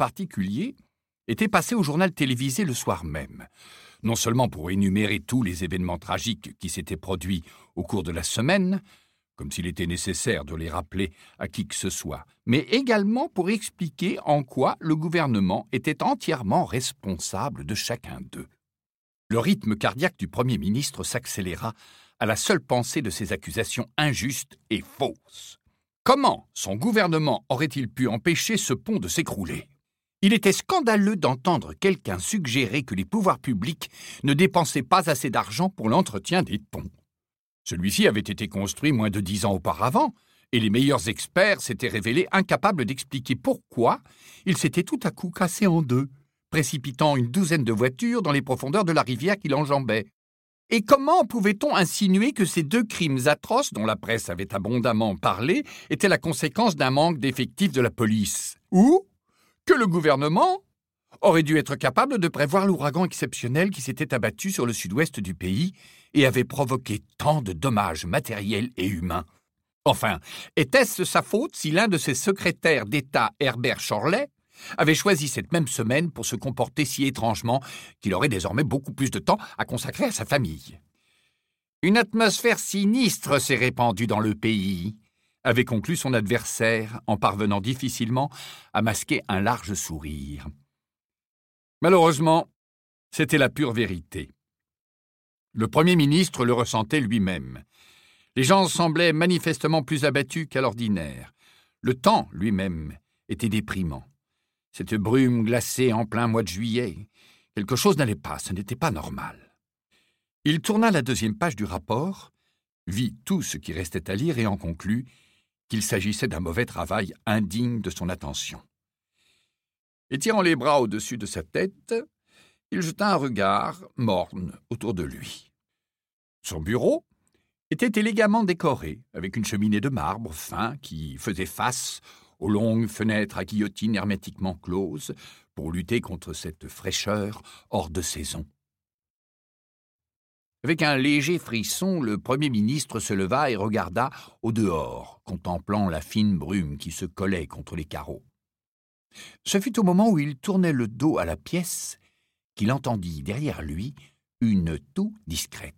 particulier était passé au journal télévisé le soir même, non seulement pour énumérer tous les événements tragiques qui s'étaient produits au cours de la semaine, comme s'il était nécessaire de les rappeler à qui que ce soit, mais également pour expliquer en quoi le gouvernement était entièrement responsable de chacun d'eux. Le rythme cardiaque du Premier ministre s'accéléra à la seule pensée de ces accusations injustes et fausses. Comment son gouvernement aurait-il pu empêcher ce pont de s'écrouler ? Il était scandaleux d'entendre quelqu'un suggérer que les pouvoirs publics ne dépensaient pas assez d'argent pour l'entretien des ponts. Celui-ci avait été construit moins de 10 ans auparavant, et les meilleurs experts s'étaient révélés incapables d'expliquer pourquoi il s'était tout à coup cassé en deux, précipitant une douzaine de voitures dans les profondeurs de la rivière qui l'enjambait. Et comment pouvait-on insinuer que ces deux crimes atroces, dont la presse avait abondamment parlé, étaient la conséquence d'un manque d'effectifs de la police ? Ou que le gouvernement aurait dû être capable de prévoir l'ouragan exceptionnel qui s'était abattu sur le sud-ouest du pays et avait provoqué tant de dommages matériels et humains. Enfin, était-ce sa faute si l'un de ses secrétaires d'État, Herbert Chorley, avait choisi cette même semaine pour se comporter si étrangement qu'il aurait désormais beaucoup plus de temps à consacrer à sa famille? Une atmosphère sinistre s'est répandue dans le pays, avait conclu son adversaire en parvenant difficilement à masquer un large sourire. Malheureusement, c'était la pure vérité. Le Premier ministre le ressentait lui-même. Les gens semblaient manifestement plus abattus qu'à l'ordinaire. Le temps lui-même était déprimant. Cette brume glacée en plein mois de juillet, quelque chose n'allait pas, ce n'était pas normal. Il tourna la 2e page du rapport, vit tout ce qui restait à lire et en conclut qu'il s'agissait d'un mauvais travail indigne de son attention. Étirant les bras au-dessus de sa tête, il jeta un regard morne autour de lui. Son bureau était élégamment décoré, avec une cheminée de marbre fin qui faisait face aux longues fenêtres à guillotine hermétiquement closes pour lutter contre cette fraîcheur hors de saison. Avec un léger frisson, le Premier ministre se leva et regarda au dehors, contemplant la fine brume qui se collait contre les carreaux. Ce fut au moment où il tournait le dos à la pièce qu'il entendit derrière lui une toux discrète.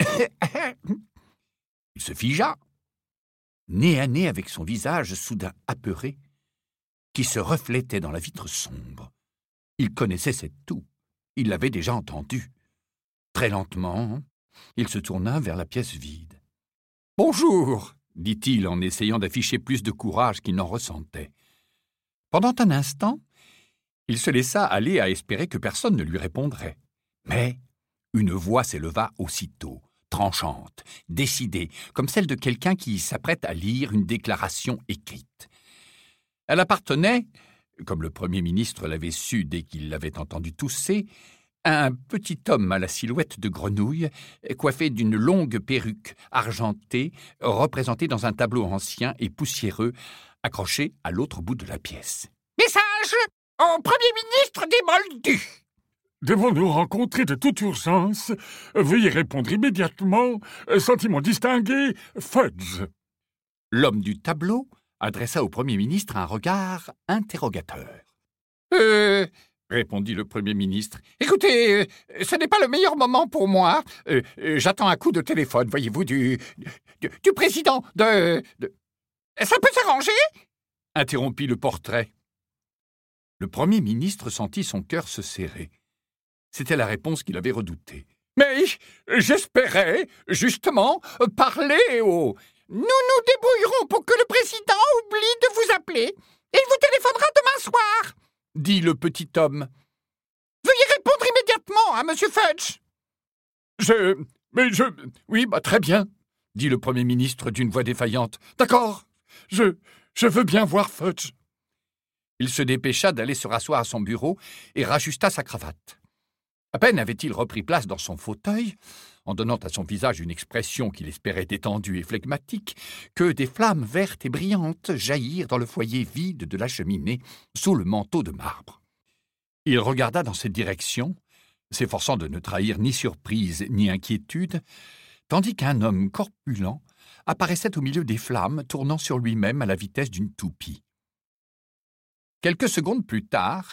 Il se figea, nez à nez avec son visage soudain apeuré, qui se reflétait dans la vitre sombre. Il connaissait cette toux, il l'avait déjà entendue. Très lentement, il se tourna vers la pièce vide. « Bonjour !» dit-il en essayant d'afficher plus de courage qu'il n'en ressentait. Pendant un instant, il se laissa aller à espérer que personne ne lui répondrait. Mais une voix s'éleva aussitôt, tranchante, décidée, comme celle de quelqu'un qui s'apprête à lire une déclaration écrite. Elle appartenait, comme le Premier ministre l'avait su dès qu'il l'avait entendu tousser, à un petit homme à la silhouette de grenouille, coiffé d'une longue perruque argentée, représentée dans un tableau ancien et poussiéreux, accroché à l'autre bout de la pièce. « Message au Premier ministre des Moldus !»« Devons-nous rencontrer de toute urgence? Veuillez répondre immédiatement. Sentiment distingué, Fudge. » L'homme du tableau adressa au Premier ministre un regard interrogateur. Répondit le Premier ministre. « Écoutez, ce n'est pas le meilleur moment pour moi. J'attends un coup de téléphone, voyez-vous, du président de... Ça peut s'arranger ?» interrompit le portrait. Le Premier ministre sentit son cœur se serrer. C'était la réponse qu'il avait redoutée. « Mais j'espérais, justement, parler au... »« Nous nous débrouillerons pour que le président oublie de vous appeler. Il vous téléphonera demain soir, » dit le petit homme. « Veuillez répondre immédiatement à M. Fudge. »« Oui, très bien, » dit le Premier ministre d'une voix défaillante. « D'accord, je veux bien voir Fudge. » Il se dépêcha d'aller se rasseoir à son bureau et rajusta sa cravate. À peine avait-il repris place dans son fauteuil, en donnant à son visage une expression qu'il espérait détendue et flegmatique, que des flammes vertes et brillantes jaillirent dans le foyer vide de la cheminée sous le manteau de marbre. Il regarda dans cette direction, s'efforçant de ne trahir ni surprise ni inquiétude, tandis qu'un homme corpulent apparaissait au milieu des flammes, tournant sur lui-même à la vitesse d'une toupie. Quelques secondes plus tard,